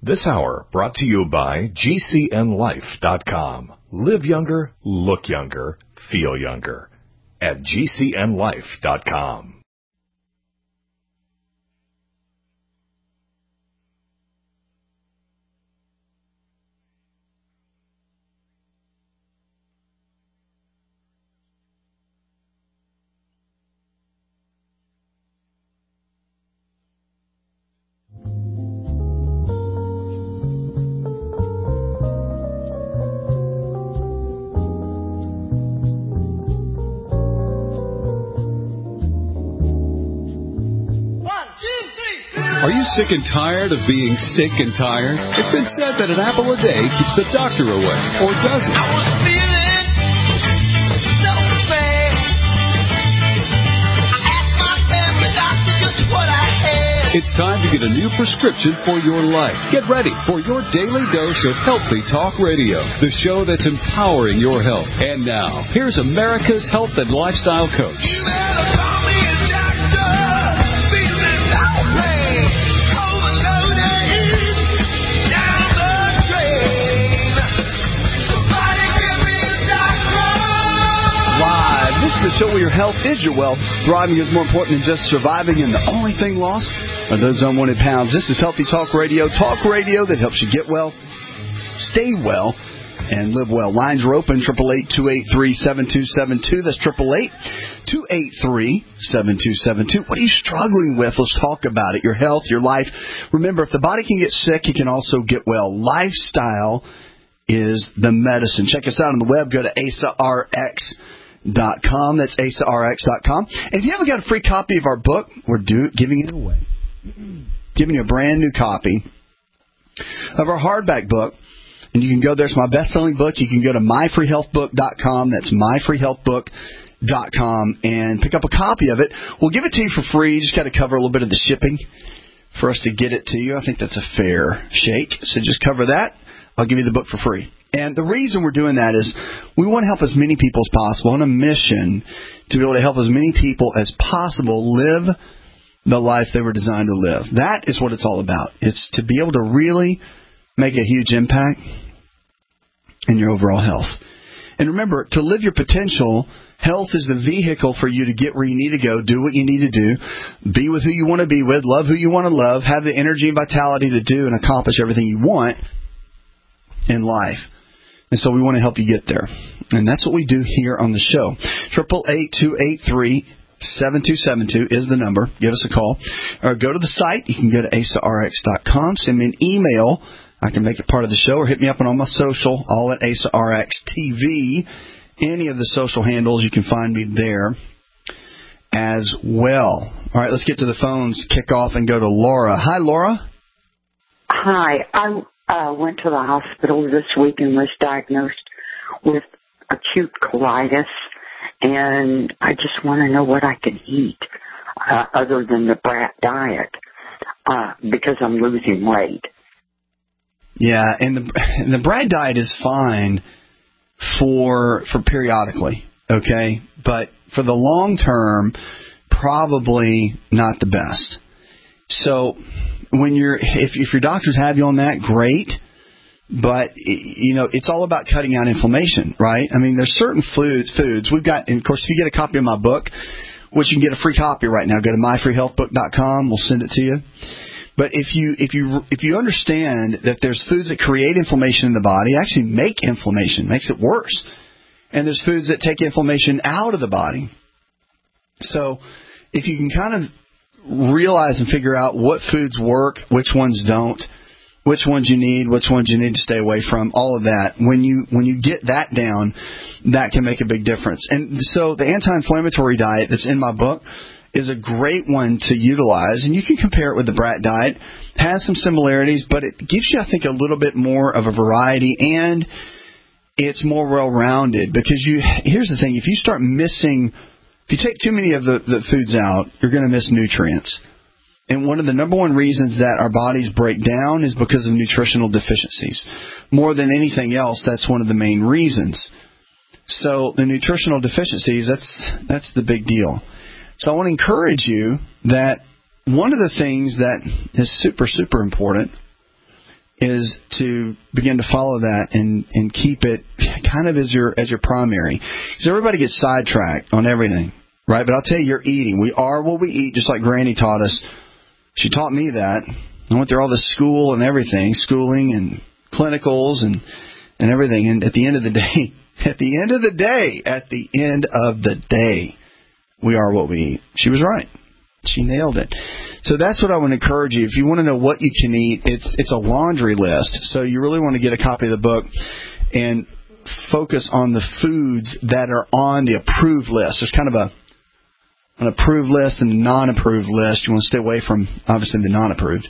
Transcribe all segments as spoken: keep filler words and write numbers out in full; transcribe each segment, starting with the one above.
This hour brought to you by G C N life dot com. Live younger, look younger, feel younger at G C N life dot com. Are you sick and tired of being sick and tired? It's been said that an apple a day keeps the doctor away, or does it? I was feeling so bad. I asked my family doctor just what I had. It's time to get a new prescription for your life. Get ready for your daily dose of Healthy Talk Radio, the show that's empowering your health. And now, here's America's health and lifestyle coach. You better call me a doctor. Feeling so bad. The show where your health is your wealth. Thriving is more important than just surviving, and the only thing lost are those unwanted pounds. This is Healthy Talk Radio. Talk radio that helps you get well, stay well, and live well. Lines are open, eight eight eight, two eight three, seven two seven two. That's eight eight eight, two eight three, seven two seven two. What are you struggling with? Let's talk about it. Your health, your life. Remember, if the body can get sick, it can also get well. Lifestyle is the medicine. Check us out on the web. Go to A S A R X dot com. That's A S A R X dot com. And if you haven't got a free copy of our book, we're do, giving it away. Giving you a brand new copy of our hardback book. And you can go there. It's my best-selling book. You can go to my free health book dot com. That's my free health book dot com and pick up a copy of it. We'll give it to you for free. You just got to cover a little bit of the shipping for us to get it to you. I think that's a fair shake. So just cover that. I'll give you the book for free. And the reason we're doing that is we want to help as many people as possible on a mission to be able to help as many people as possible live the life they were designed to live. That is what it's all about. It's to be able to really make a huge impact in your overall health. And remember, to live your potential, health is the vehicle for you to get where you need to go, do what you need to do, be with who you want to be with, love who you want to love, have the energy and vitality to do and accomplish everything you want in life. And so we want to help you get there. And that's what we do here on the show. eight eight eight, two eight three, seven two seven two is the number. Give us a call. Or go to the site. You can go to A S A R X dot com. Send me an email. I can make it part of the show. Or hit me up on all my social, all at A S A R X T V. Any of the social handles, you can find me there as well. All right, let's get to the phones. Kick off and go to Laura. Hi, Laura. Hi. I uh, went to the hospital this week and was diagnosed with acute colitis, and I just want to know what I can eat uh, other than the brat diet uh, because I'm losing weight. Yeah, and the and the brat diet is fine for for periodically, okay? But for the long term, probably not the best. So when you're if if your doctors have you on that, great. But, you know, it's all about cutting out inflammation, right? I mean, there's certain foods, foods we've got, and of course, if you get a copy of my book, which you can get a free copy right now, go to my free health book dot com. We'll send it to you. But if you if you if you understand that there's foods that create inflammation in the body, actually make inflammation, makes it worse, and there's foods that take inflammation out of the body. So if you can kind of realize and figure out what foods work, which ones don't, which ones you need, which ones you need to stay away from, all of that. When you when you get that down, that can make a big difference. And so the anti-inflammatory diet that's in my book is a great one to utilize, and you can compare it with the brat diet. It has some similarities, but it gives you, I think, a little bit more of a variety, and it's more well-rounded. Because you here's the thing, if you start missing, if you take too many of the, the foods out, you're going to miss nutrients. And one of the number one reasons that our bodies break down is because of nutritional deficiencies. More than anything else, that's one of the main reasons. So the nutritional deficiencies, that's that's the big deal. So I want to encourage you that one of the things that is super, super important is to begin to follow that and, and keep it kind of as your as your primary. Because everybody gets sidetracked on everything, right? But I'll tell you, you're eating. We are what we eat, just like Granny taught us. She taught me that. I went through all the school and everything, schooling and clinicals and, and everything. And at the end of the day, at the end of the day, at the end of the day, we are what we eat. She was right. She nailed it. So that's what I want to encourage you. If you want to know what you can eat, it's it's a laundry list. So you really want to get a copy of the book and focus on the foods that are on the approved list. There's kind of a an approved list and a non-approved list. You want to stay away from, obviously, the non-approved.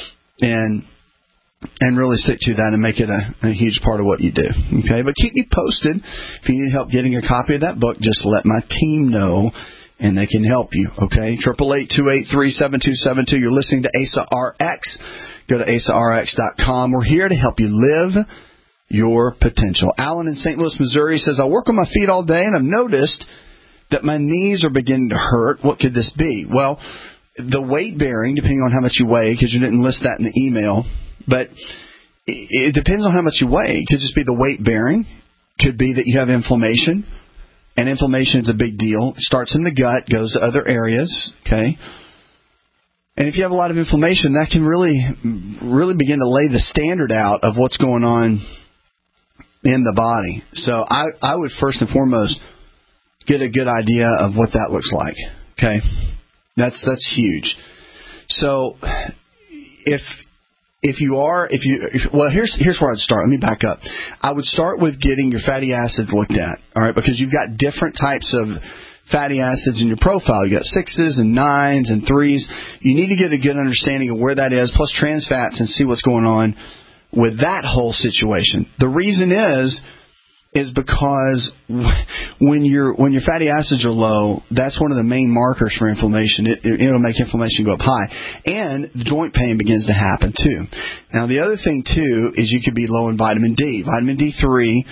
And and really stick to that and make it a, a huge part of what you do. Okay, but keep me posted. If you need help getting a copy of that book, just let my team know, and they can help you. Okay, eight eight eight, two eight three, seven two seven two. You're listening to Asa R X. Go to asa r x dot com. We're here to help you live your potential. Alan in Saint Louis, Missouri says, I work on my feet all day, and I've noticed that my knees are beginning to hurt. What could this be? Well, the weight bearing, depending on how much you weigh, because you didn't list that in the email, but it depends on how much you weigh. It could just be the weight bearing. Could be that you have inflammation, and inflammation is a big deal. It starts in the gut, goes to other areas, okay? And if you have a lot of inflammation, that can really, really begin to lay the standard out of what's going on in the body. So I, I would first and foremost get a good idea of what that looks like, okay? That's that's huge. So if if you are if you if, well here's here's where I'd start. Let me back up. I would start with getting your fatty acids looked at. All right, because you've got different types of fatty acids in your profile. You got sixes and nines and threes. You need to get a good understanding of where that is, plus trans fats, and see what's going on with that whole situation. The reason is. is because when your when your fatty acids are low, that's one of the main markers for inflammation. It, it, it'll make inflammation go up high. And the joint pain begins to happen, too. Now, the other thing, too, is you could be low in vitamin D. Vitamin D three,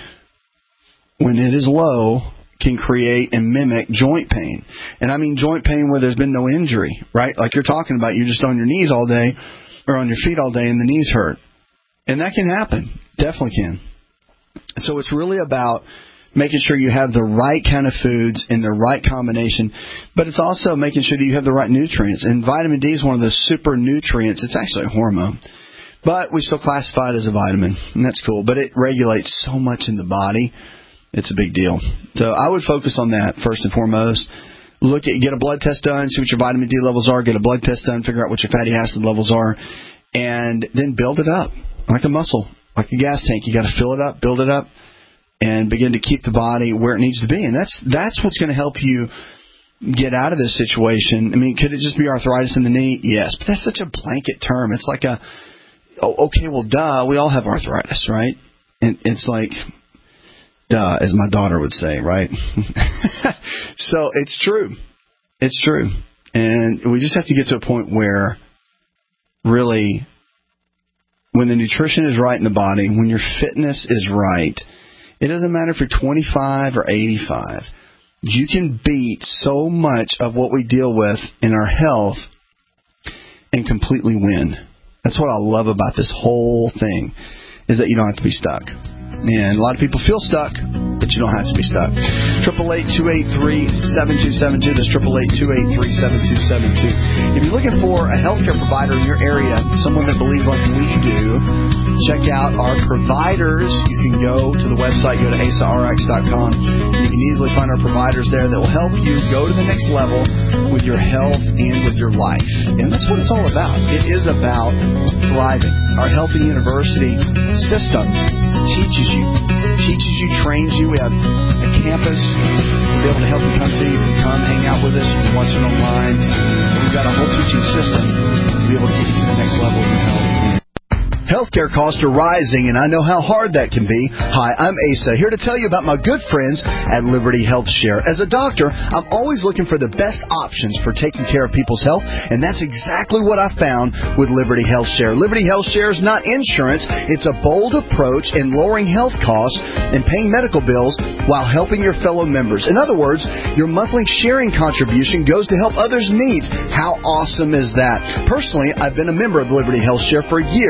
when it is low, can create and mimic joint pain. And I mean joint pain where there's been no injury, right? Like you're talking about, you're just on your knees all day or on your feet all day and the knees hurt. And that can happen. Definitely can. So it's really about making sure you have the right kind of foods in the right combination, but it's also making sure that you have the right nutrients. And vitamin D is one of the super nutrients. It's actually a hormone, but we still classify it as a vitamin, and that's cool. But it regulates so much in the body. It's a big deal. So I would focus on that first and foremost. Look at, get a blood test done, see what your vitamin D levels are, get a blood test done, figure out what your fatty acid levels are, and then build it up like a muscle. Like a gas tank, you got to fill it up, build it up, and begin to keep the body where it needs to be. And that's that's what's going to help you get out of this situation. I mean, could it just be arthritis in the knee? Yes, but that's such a blanket term. It's like a, oh, okay, well, duh, we all have arthritis, right? And it's like, duh, as my daughter would say, right? So it's true. It's true. And we just have to get to a point where really, when the nutrition is right in the body, when your fitness is right, it doesn't matter if you're twenty-five or eighty-five. You can beat so much of what we deal with in our health and completely win. That's what I love about this whole thing, is that you don't have to be stuck. And a lot of people feel stuck, but you don't have to be stuck. eight eight eight, two eight three, seven two seven two. That's eight eight eight, two eight three, seven two seven two. If you're looking for a healthcare provider in your area, someone that believes like we do, check out our providers. You can go to the website, go to asa r x dot com. You can easily find our providers there that will help you go to the next level with your health and with your life. And that's what it's all about. It is about thriving. Our Healthy University system teaches you, teaches you, trains you. We have a campus to be able to help you come to. You can come hang out with us. You can watch it online. We've got a whole teaching system to be able to get you to the next level of your health. Healthcare costs are rising, and I know how hard that can be. Hi, I'm Asa, here to tell you about my good friends at Liberty Health Share. As a doctor, I'm always looking for the best options for taking care of people's health, and that's exactly what I found with Liberty Health Share. Liberty Health Share is not insurance. It's a bold approach in lowering health costs and paying medical bills while helping your fellow members. In other words, your monthly sharing contribution goes to help others' needs. How awesome is that? Personally, I've been a member of Liberty Health Share for years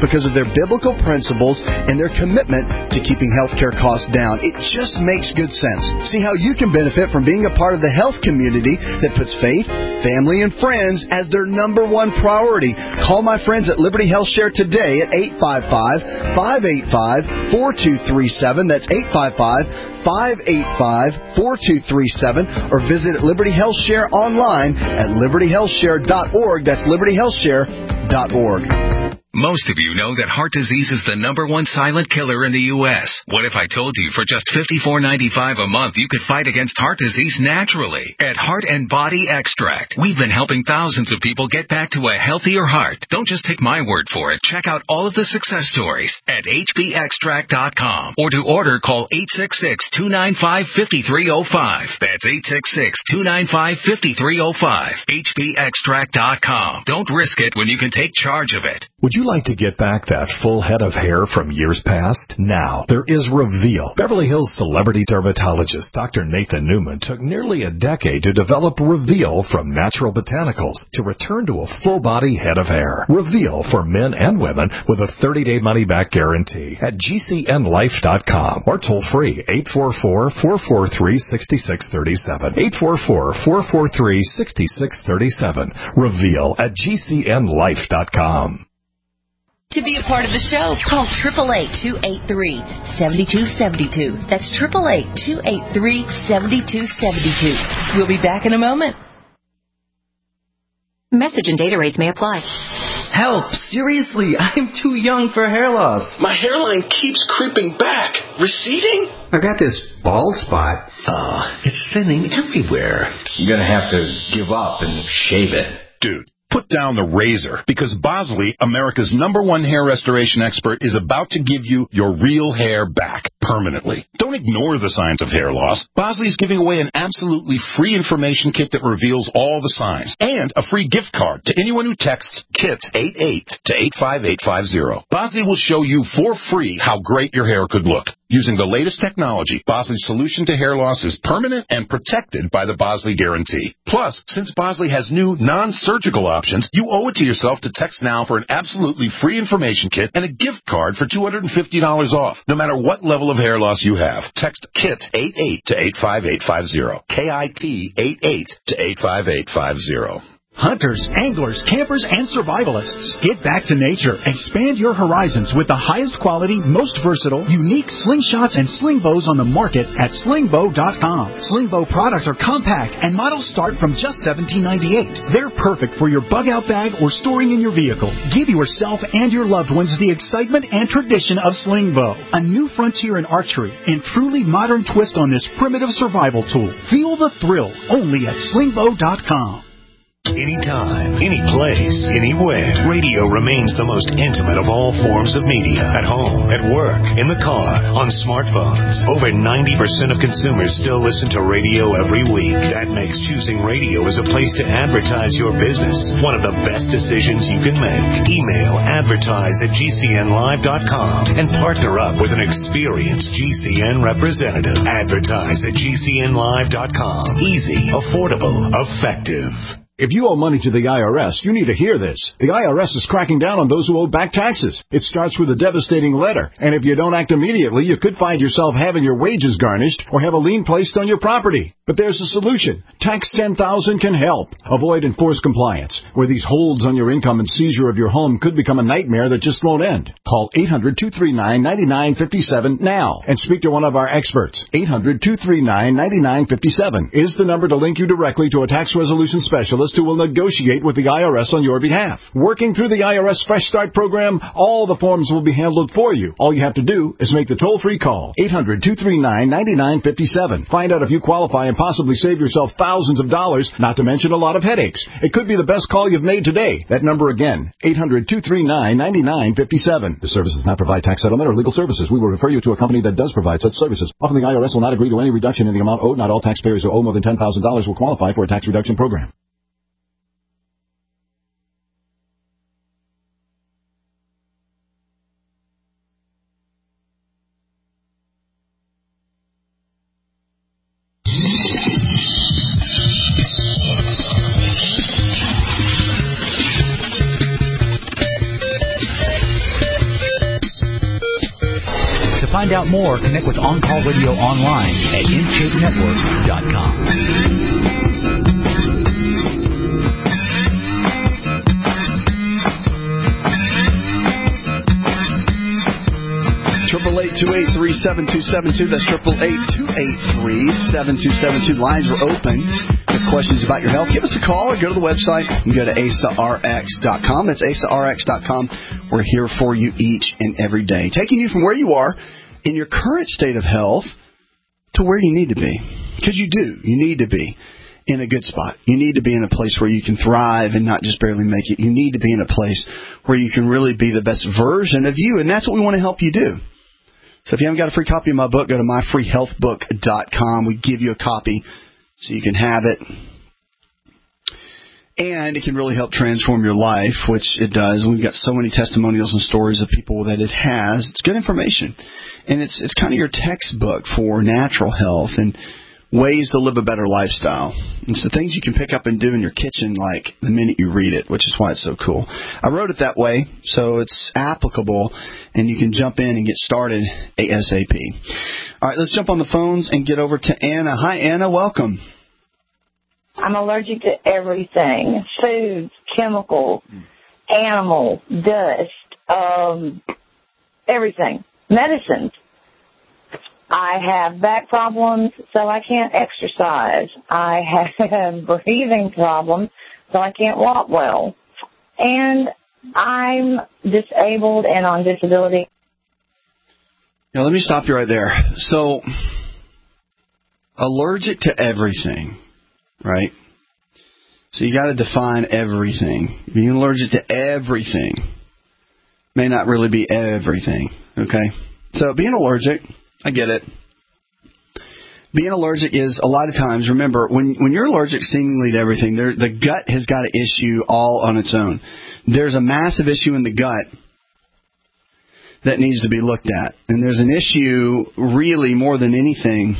because of their biblical principles and their commitment to keeping healthcare costs down. It just makes good sense. See how you can benefit from being a part of the health community that puts faith, family, and friends as their number one priority. Call my friends at Liberty Health Share today at eight five five, five eight five, four two three seven. That's eight five five, five eight five, four two three seven. Or visit Liberty Health Share online at liberty health share dot org. That's liberty health share dot org. Most of you know that heart disease is the number one silent killer in the U S What if I told you for just fifty-four ninety-five a month you could fight against heart disease naturally? At Heart and Body Extract, we've been helping thousands of people get back to a healthier heart. Don't just take my word for it. Check out all of the success stories at H B extract dot com. Or to order, call eight six six, two nine five, five three zero five. That's eight six six, two nine five, five three zero five. H B extract dot com. Don't risk it when you can take charge of it. Would you like to get back that full head of hair from years past? Now, there is Reveal. Beverly Hills celebrity dermatologist Doctor Nathan Newman took nearly a decade to develop Reveal from natural botanicals to return to a full-body head of hair. Reveal for men and women with a thirty-day money-back guarantee at G C N life dot com or toll-free eight four four, four four three, six six three seven. eight four four, four four three, six six three seven. Reveal at G C N life dot com. To be a part of the show, call eight eight eight, two eight three, seven two seven two. That's eight eight eight, two eight three, seven two seven two. We'll be back in a moment. Message and data rates may apply. Help! Seriously, I'm too young for hair loss. My hairline keeps creeping back. Receding? I got this bald spot. Oh, it's thinning everywhere. I'm gonna have to give up and shave it. Dude. Put down the razor, because Bosley, America's number one hair restoration expert, is about to give you your real hair back permanently. Don't ignore the signs of hair loss. Bosley is giving away an absolutely free information kit that reveals all the signs, and a free gift card to anyone who texts KIT eighty-eight to eight five eight five zero. Bosley will show you for free how great your hair could look. Using the latest technology, Bosley's solution to hair loss is permanent and protected by the Bosley Guarantee. Plus, since Bosley has new non-surgical options, you owe it to yourself to text now for an absolutely free information kit and a gift card for two hundred fifty dollars off, no matter what level of hair loss you have. Text KIT eighty-eight to eight five eight five zero. K I T eighty-eight to eight five eight five zero. Hunters, anglers, campers, and survivalists. Get back to nature. Expand your horizons with the highest quality, most versatile, unique slingshots and sling bows on the market at sling bow dot com. Sling bow products are compact and models start from just seventeen ninety-eight. They're perfect for your bug-out bag or storing in your vehicle. Give yourself and your loved ones the excitement and tradition of sling bow. A new frontier in archery and truly modern twist on this primitive survival tool. Feel the thrill only at sling bow dot com. Anytime, any place, anywhere. Radio remains the most intimate of all forms of media. At home, at work, in the car, on smartphones. Over ninety percent of consumers still listen to radio every week. That makes choosing radio as a place to advertise your business one of the best decisions you can make. Email advertise at G C N live dot com and partner up with an experienced G C N representative. Advertise at G C N live dot com. Easy, affordable, effective. If you owe money to the I R S, you need to hear this. The I R S is cracking down on those who owe back taxes. It starts with a devastating letter, and if you don't act immediately, you could find yourself having your wages garnished or have a lien placed on your property. But there's a solution. Tax ten thousand can help. Avoid enforced compliance, where these holds on your income and seizure of your home could become a nightmare that just won't end. Call eight hundred, two three nine, nine nine five seven now and speak to one of our experts. eight hundred, two three nine, nine nine five seven is the number to link you directly to a tax resolution specialist who will negotiate with the I R S on your behalf. Working through the I R S Fresh Start program, all the forms will be handled for you. All you have to do is make the toll-free call. eight hundred, two three nine, nine nine five seven. Find out if you qualify and possibly save yourself thousands of dollars, not to mention a lot of headaches. It could be the best call you've made today. That number again, eight hundred, two three nine, nine nine five seven. The service does not provide tax settlement or legal services. We will refer you to a company that does provide such services. Often the I R S will not agree to any reduction in the amount owed. Not all taxpayers who owe more than ten thousand dollars will qualify for a tax reduction program. find out more, connect with On Call Radio online at in shape network dot com. Triple eight two eight three seven two seven two. That's triple eight two eight three seven two seven two. Lines are open. If questions about your health, give us a call or go to the website and go to A S A R X dot com. That's A S A R X dot com. We're here for you each and every day, taking you from where you are in your current state of health to where you need to be. Because you do. You need to be in a good spot. You need to be in a place where you can thrive and not just barely make it. You need to be in a place where you can really be the best version of you, and that's what we want to help you do. So if you haven't got a free copy of my book, go to my free health book dot com. We give you a copy so you can have it. And it can really help transform your life, which it does. We've got so many testimonials and stories of people that it has. It's good information. And it's it's kind of your textbook for natural health and ways to live a better lifestyle. It's the things you can pick up and do in your kitchen like the minute you read it, which is why it's so cool. I wrote it that way, so it's applicable, and you can jump in and get started ASAP. All right, let's jump on the phones and get over to Anna. Hi, Anna. Welcome. I'm allergic to everything. Foods, chemicals, animals, dust, um, everything. Medicines. I have back problems, so I can't exercise. I have breathing problems, so I can't walk well. And I'm disabled and on disability. Now, let me stop you right there. So, allergic to everything, right? So you got to define everything. Being allergic to everything may not really be everything, okay? So being allergic, I get it. Being allergic is a lot of times, remember, when when you're allergic seemingly to everything, there, the gut has got an issue all on its own. There's a massive issue in the gut that needs to be looked at. And there's an issue really more than anything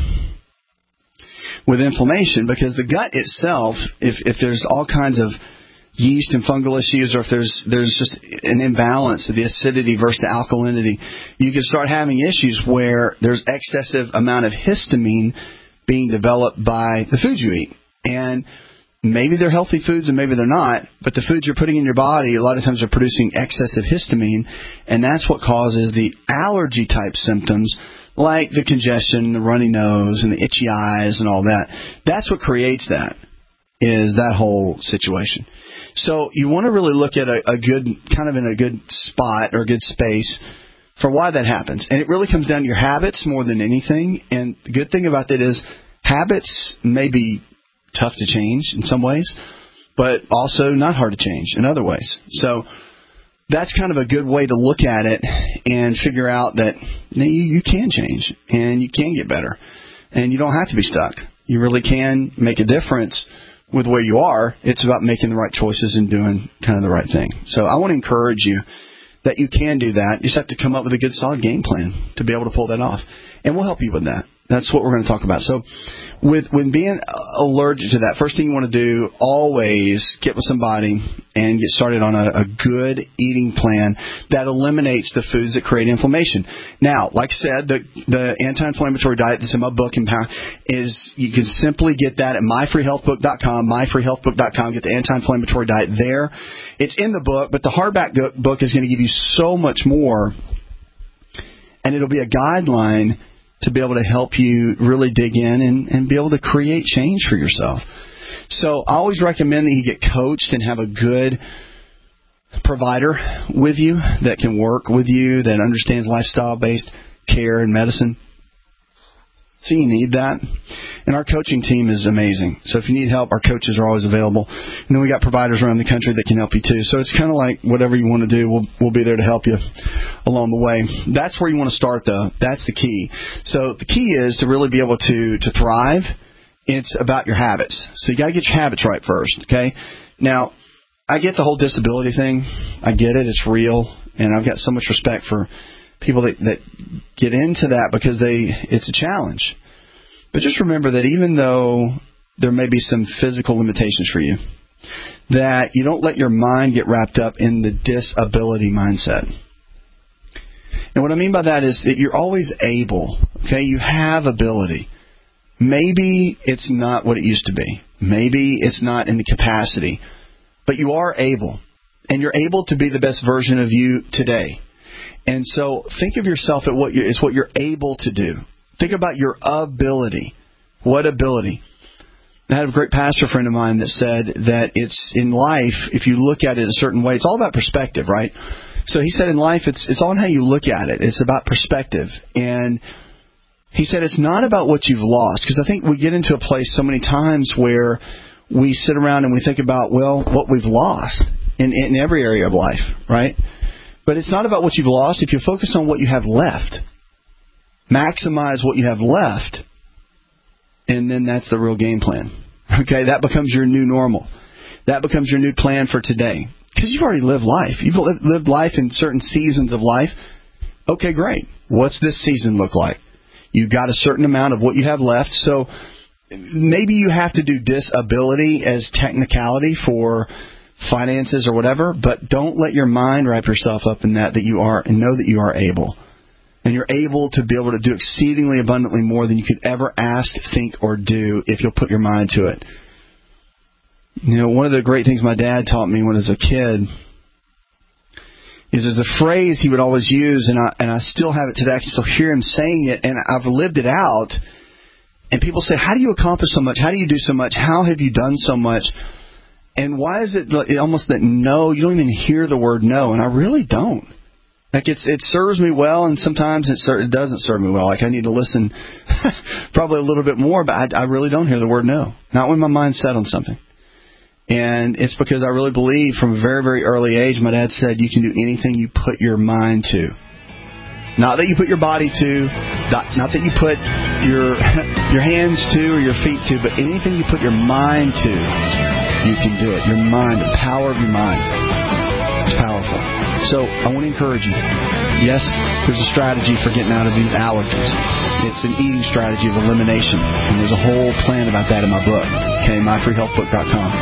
with inflammation, because the gut itself, if if there's all kinds of yeast and fungal issues, or if there's there's just an imbalance of the acidity versus the alkalinity, you can start having issues where there's excessive amount of histamine being developed by the foods you eat. And maybe they're healthy foods and maybe they're not, but the foods you're putting in your body a lot of times are producing excessive histamine, and that's what causes the allergy type symptoms like the congestion, the runny nose, and the itchy eyes and all that. That's what creates that, is that whole situation. So you want to really look at a, a good, kind of in a good spot or a good space for why that happens. And it really comes down to your habits more than anything. And the good thing about that is habits may be tough to change in some ways, but also not hard to change in other ways. So that's kind of a good way to look at it and figure out that you, you can change and you can get better. And you don't have to be stuck. You really can make a difference with where you are. It's about making the right choices and doing kind of the right thing. So I want to encourage you that you can do that. You just have to come up with a good, solid game plan to be able to pull that off. And we'll help you with that. That's what we're going to talk about. So with with being allergic to that, first thing you want to do, always get with somebody and get started on a, a good eating plan that eliminates the foods that create inflammation. Now, like I said, the the anti-inflammatory diet that's in my book, Empower, is you can simply get that at my free health book dot com, my free health book dot com. Get the anti-inflammatory diet there. It's in the book, but the hardback book is going to give you so much more, and it'll be a guideline to be able to help you really dig in and, and be able to create change for yourself. So I always recommend that you get coached and have a good provider with you that can work with you, that understands lifestyle-based care and medicine. So you need that. And our coaching team is amazing. So if you need help, our coaches are always available. And then we got providers around the country that can help you too. So it's kind of like whatever you want to do, we'll we'll be there to help you along the way. That's where you want to start, though. That's the key. So the key is to really be able to, to thrive. It's about your habits. So you got to get your habits right first, okay? Now, I get the whole disability thing. I get it. It's real. And I've got so much respect for people that, that get into that because they it's a challenge. But just remember that even though there may be some physical limitations for you, that you don't let your mind get wrapped up in the disability mindset. And And what I mean by that is that you're always able, okay? You have ability. Maybe it's not what it used to be. Maybe it's not in the capacity. But you are able. And you're able to be the best version of you today. And so think of yourself at what you, it's what you're able to do. Think about your ability. What ability? I had a great pastor friend of mine that said that it's in life, if you look at it a certain way, it's all about perspective, right? So he said in life, it's it's all in how you look at it. It's about perspective. And he said it's not about what you've lost. Because I think we get into a place so many times where we sit around and we think about, well, what we've lost in, in every area of life, right? But it's not about what you've lost. If you focus on what you have left, maximize what you have left, and then that's the real game plan. Okay, that becomes your new normal. That becomes your new plan for today. Because you've already lived life. You've lived life in certain seasons of life. Okay, great. What's this season look like? You've got a certain amount of what you have left. So maybe you have to do disability as technicality for finances or whatever, but don't let your mind wrap yourself up in that, that you are, and know that you are able. And you're able to be able to do exceedingly abundantly more than you could ever ask, think, or do if you'll put your mind to it. You know, one of the great things my dad taught me when I was a kid is there's a phrase he would always use, and I and I still have it today. I can still hear him saying it, and I've lived it out. And people say, how do you accomplish so much? How do you do so much? How have you done so much? And why is it almost that no, you don't even hear the word no? And I really don't. Like it's it serves me well, and sometimes it, ser- it doesn't serve me well. Like I need to listen probably a little bit more, but I, I really don't hear the word no. Not when my mind's set on something. And it's because I really believe from a very, very early age, my dad said, you can do anything you put your mind to. Not that you put your body to, not, not that you put your your hands to or your feet to, but anything you put your mind to, you can do it. Your mind, the power of your mind. It's powerful. So I want to encourage you. Yes, there's a strategy for getting out of these allergies. It's an eating strategy of elimination. And there's a whole plan about that in my book. Okay, my free health book dot com.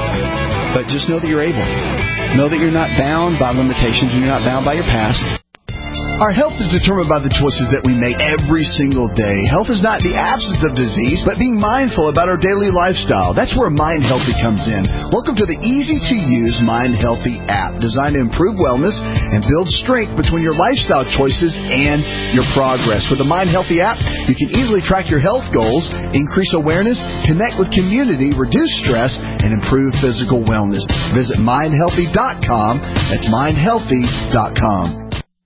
But just know that you're able. Know that you're not bound by limitations and you're not bound by your past. Our health is determined by the choices that we make every single day. Health is not the absence of disease, but being mindful about our daily lifestyle. That's where Mind Healthy comes in. Welcome to the easy-to-use Mind Healthy app, designed to improve wellness and build strength between your lifestyle choices and your progress. With the Mind Healthy app, you can easily track your health goals, increase awareness, connect with community, reduce stress, and improve physical wellness. Visit mind healthy dot com. That's mind healthy dot com.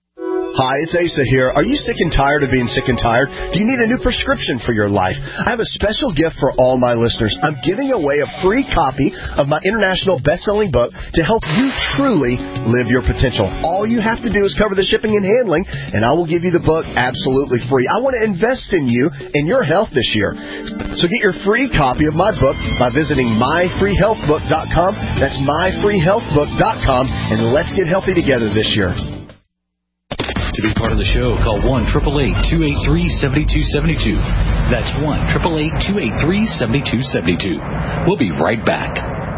Hi, it's Asa here. Are you sick and tired of being sick and tired? Do you need a new prescription for your life? I have a special gift for all my listeners. I'm giving away a free copy of my international best-selling book to help you truly live your potential. All you have to do is cover the shipping and handling, and I will give you the book absolutely free. I want to invest in you and your health this year. So get your free copy of my book by visiting my free health book dot com. That's my free health book dot com, and let's get healthy together this year. To be part of the show, call one eight eight eight, two eight three, seven two seven two. That's one eight eight eight, two eight three, seven two seven two. We'll be right back.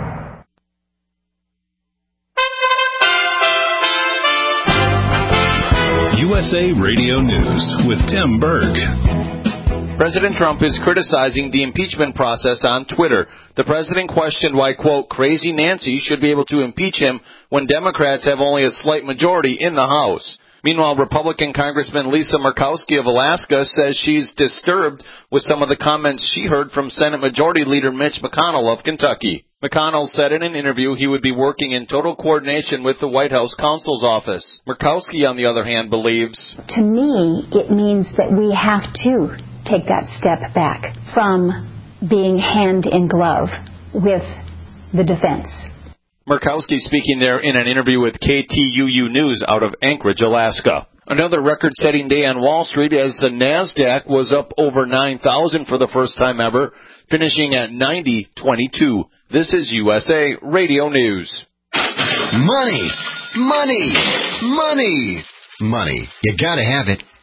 U S A Radio News with Tim Berg. President Trump is criticizing the impeachment process on Twitter. The president questioned why, quote, Crazy Nancy should be able to impeach him when Democrats have only a slight majority in the House. Meanwhile, Republican Congressman Lisa Murkowski of Alaska says she's disturbed with some of the comments she heard from Senate Majority Leader Mitch McConnell of Kentucky. McConnell said in an interview he would be working in total coordination with the White House counsel's office. Murkowski, on the other hand, believes, to me, it means that we have to take that step back from being hand in glove with the defense. Murkowski speaking there in an interview with K T U U News out of Anchorage, Alaska. Another record-setting day on Wall Street as the NASDAQ was up over nine thousand for the first time ever, finishing at ninety twenty-two. This is U S A Radio News. Money, money, money, money. You gotta have it.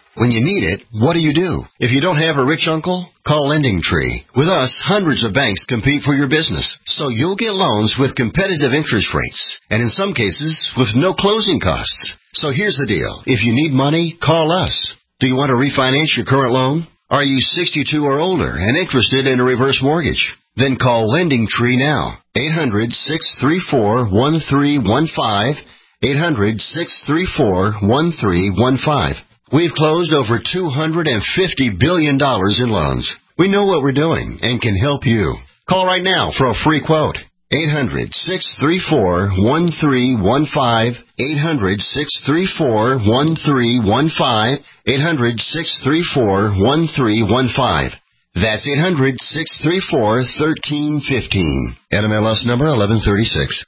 When you need it, what do you do? If you don't have a rich uncle, call Lending Tree. With us, hundreds of banks compete for your business, so you'll get loans with competitive interest rates, and in some cases, with no closing costs. So here's the deal. If you need money, call us. Do you want to refinance your current loan? Are you sixty-two or older and interested in a reverse mortgage? Then call Lending Tree now. eight hundred, six three four, one three one five. eight hundred, six three four, one three one five. We've closed over two hundred fifty billion dollars in loans. We know what we're doing and can help you. Call right now for a free quote. eight hundred, six three four, one three one five. eight hundred, six three four, one three one five. eight hundred, six three four, one three one five. That's eight hundred, six three four, one three one five. N M L S number eleven thirty-six.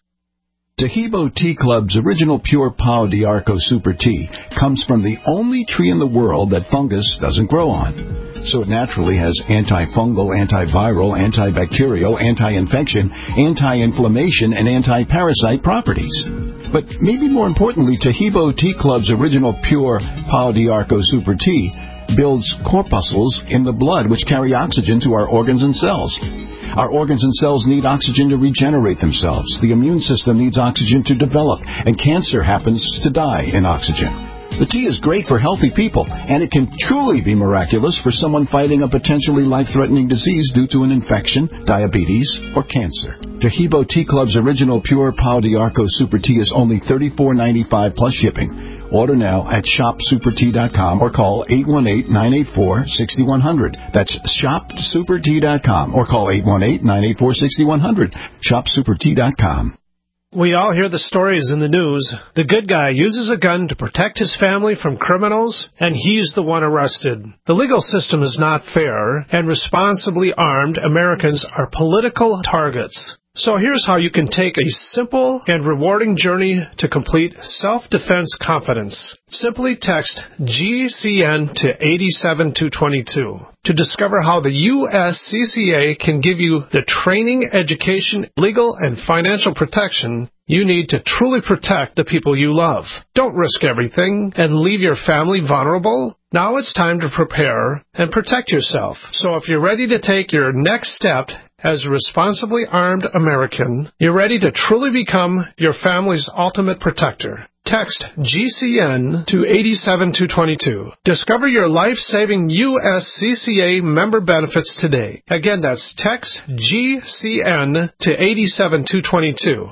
Tahibo Tea Club's original pure Pau d'Arco Super Tea comes from the only tree in the world that fungus doesn't grow on. So it naturally has antifungal, antiviral, antibacterial, anti-infection, anti-inflammation, and anti-parasite properties. But maybe more importantly, Tahibo Tea Club's original pure Pau d'Arco Super Tea builds corpuscles in the blood which carry oxygen to our organs and cells. Our organs and cells need oxygen to regenerate themselves. The immune system needs oxygen to develop, and cancer happens to die in oxygen. The tea is great for healthy people, and it can truly be miraculous for someone fighting a potentially life-threatening disease due to an infection, diabetes, or cancer. Tahibo Tea Club's original pure Pau d'Arco Super Tea is only thirty-four ninety-five plus shipping. Order now at shop super tea dot com or call eight one eight, nine eight four, six one zero zero. That's shop super tea dot com or call eight one eight, nine eight four, six one zero zero. shop super tea dot com. We all hear the stories in the news. The good guy uses a gun to protect his family from criminals, and he's the one arrested. The legal system is not fair, and responsibly armed Americans are political targets. So here's how you can take a simple and rewarding journey to complete self-defense confidence. Simply text G C N to eight seven two two two to discover how the U S C C A can give you the training, education, legal, and financial protection you need to truly protect the people you love. Don't risk everything and leave your family vulnerable. Now it's time to prepare and protect yourself. So if you're ready to take your next step as a responsibly armed American, you're ready to truly become your family's ultimate protector. Text G C N to eight seven two two two. Discover your life-saving U S C C A member benefits today. Again, that's text G C N to eight seven two two two.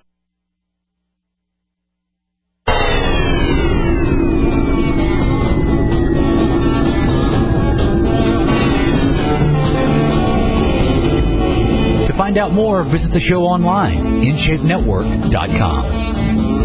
To find out more, visit the show online, in shape network dot com.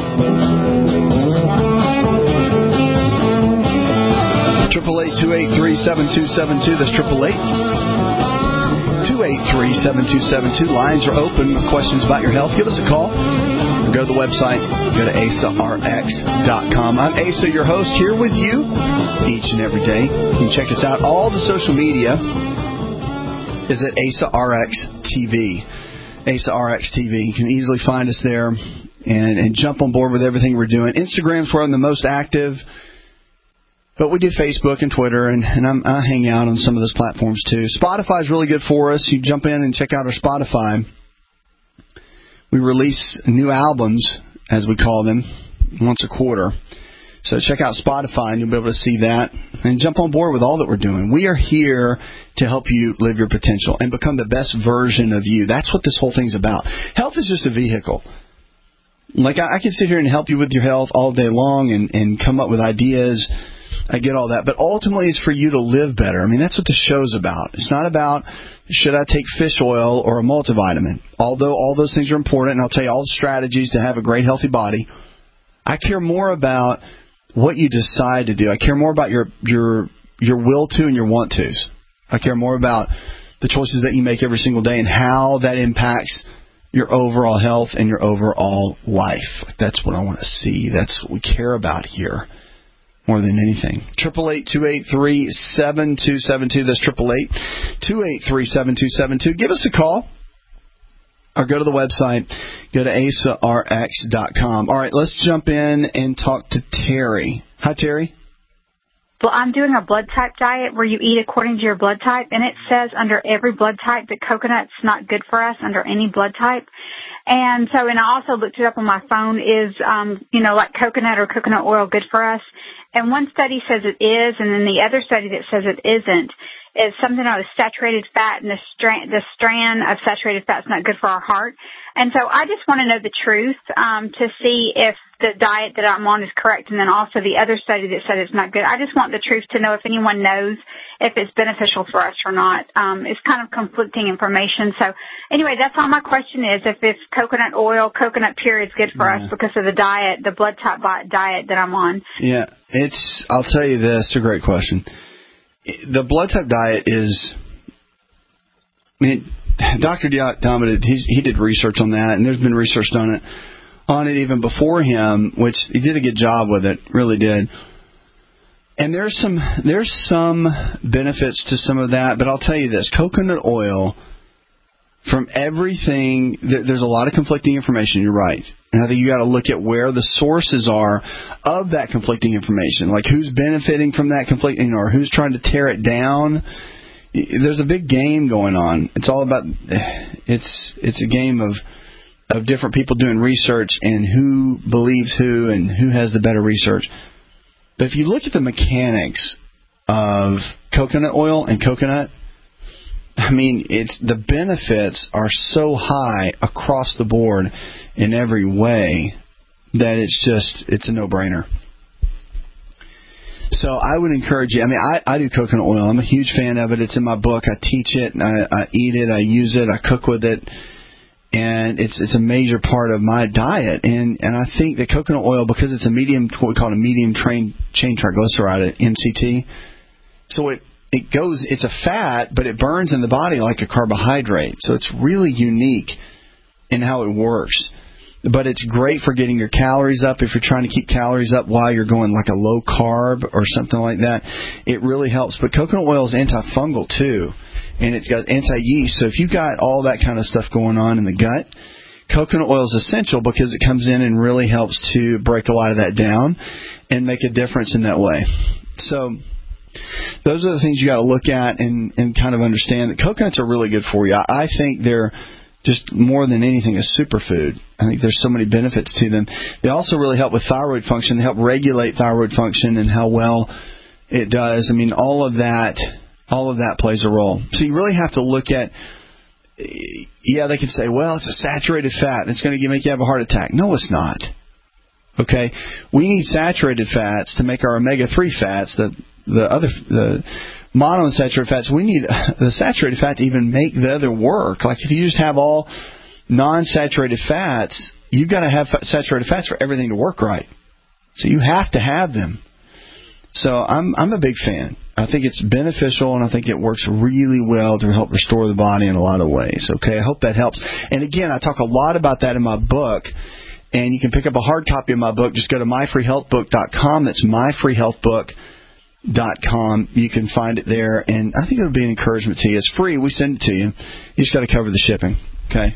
Triple eight two eight three seven two seven two. That's triple eight two eight three seven two seven two. Lines are open with questions about your health. Give us a call. Or go to the website. Go to asa r x dot com. I'm Asa, your host, here with you each and every day. You can check us out. All the social media is at Asa R X T V. Asa R X T V. You can easily find us there and, and jump on board with everything we're doing. Instagram's where I'm the most active. But we do Facebook and Twitter, and, and I'm, I hang out on some of those platforms too. Spotify's really good for us. You jump in and check out our Spotify. We release new albums, as we call them, once a quarter. So check out Spotify, and you'll be able to see that. And jump on board with all that we're doing. We are here to help you live your potential and become the best version of you. That's what this whole thing's about. Health is just a vehicle. Like, I, I can sit here and help you with your health all day long and, and come up with ideas. I get all that. But ultimately, it's for you to live better. I mean, that's what the show's about. It's not about, should I take fish oil or a multivitamin? Although all those things are important, and I'll tell you all the strategies to have a great, healthy body. I care more about what you decide to do. I care more about your your your will to and your want tos. I care more about the choices that you make every single day and how that impacts your overall health and your overall life. That's what I want to see. That's what we care about here more than anything. Triple eight two eight three seven two seven two. That's triple eight two eight three seven two seven two. Give us a call or go to the website. Go to asa r x dot com. All right, let's jump in and talk to Terry. Hi, Terry. well, I'm doing a blood type diet where you eat according to your blood type, and it says under every blood type that coconut's not good for us under any blood type. And so, and I also looked it up on my phone, is, um, you know, like coconut or coconut oil good for us? And one study says it is, and then the other study that says it isn't is something about saturated fat, and the strand, the strand of saturated fat is not good for our heart. And so I just want to know the truth um, to see if the diet that I'm on is correct, and then also the other study that said it's not good. I just want the truth to know if anyone knows if it's beneficial for us or not. Um, it's kind of conflicting information. So anyway, that's all my question is, if it's coconut oil, coconut pure is good for yeah. us because of the diet, the blood type diet that I'm on. Yeah, it's, I'll tell you this, it's a great question. The blood type diet is, I mean, Doctor Diamond, he, he did research on that, and there's been research done it, on it even before him, which he did a good job with it, really did. And there's some there's some benefits to some of that, but I'll tell you this, coconut oil, from everything, there's a lot of conflicting information, you're right. And I think you got to look at where the sources are of that conflicting information, like who's benefiting from that conflicting, or who's trying to tear it down. There's a big game going on. It's all about, it's it's a game of of different people doing research and who believes who and who has the better research. But if you look at the mechanics of coconut oil and coconut, I mean, it's the benefits are so high across the board in every way that it's just, it's a no-brainer. So I would encourage you. I mean, I, I do coconut oil. I'm a huge fan of it. It's in my book. I teach it, and I, I eat it, I use it, I cook with it. And it's it's a major part of my diet, and and I think that coconut oil, because it's a medium, what we call a medium train, chain triglyceride, M C T, so it it goes, it's a fat, but it burns in the body like a carbohydrate. So it's really unique in how it works. But it's great for getting your calories up if you're trying to keep calories up while you're going like a low carb or something like that. It really helps. But coconut oil is antifungal too. And it's got anti-yeast. So if you've got all that kind of stuff going on in the gut, coconut oil is essential because it comes in and really helps to break a lot of that down and make a difference in that way. So those are the things you got to look at and, and kind of understand that coconuts are really good for you. I think they're just more than anything a superfood. I think there's so many benefits to them. They also really help with thyroid function. They help regulate thyroid function and how well it does. I mean, all of that... All of that plays a role. So you really have to look at, yeah, they could say, well, it's a saturated fat, and it's going to make you have a heart attack. No, it's not. Okay? We need saturated fats to make our omega three fats, the the other the monounsaturated fats. We need the saturated fat to even make the other work. Like if you just have all non-saturated fats, you've got to have saturated fats for everything to work right. So you have to have them. So I'm I'm a big fan. I think it's beneficial, and I think it works really well to help restore the body in a lot of ways. Okay, I hope that helps. And again, I talk a lot about that in my book, and you can pick up a hard copy of my book. Just go to my free health book dot com. That's my free health book dot com. You can find it there, and I think it'll be an encouragement to you. It's free. We send it to you. You just got to cover the shipping. Okay.